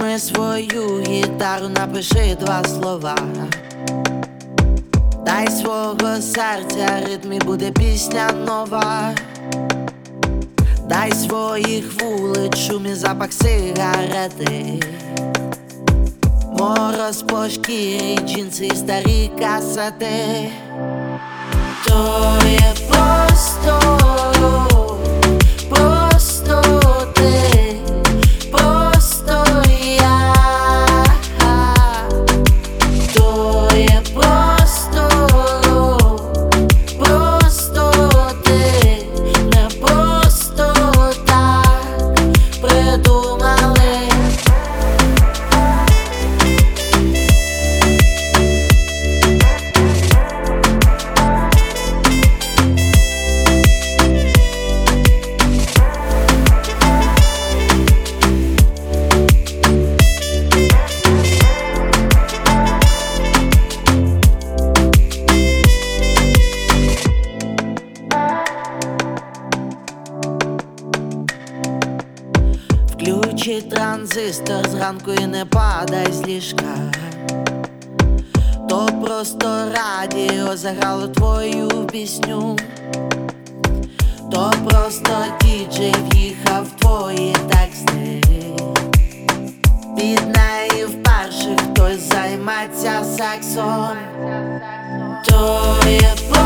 Візьми свою гітару, напиши 2 слова. Дай свого серця ритм, і буде пісня нова. Дай своїх вулиць шум і запах сигарети, мороз по шкірі, джинси і старі касети. То є просто ти, просто я. То є просто ти, не просто так придумали. Включи транзистор зранку і не падай з ліжка. То просто радіо заграло твою пісню. То просто діджей в'їхав в твої тексти. Під неї вперше хтось займеться сексом. То є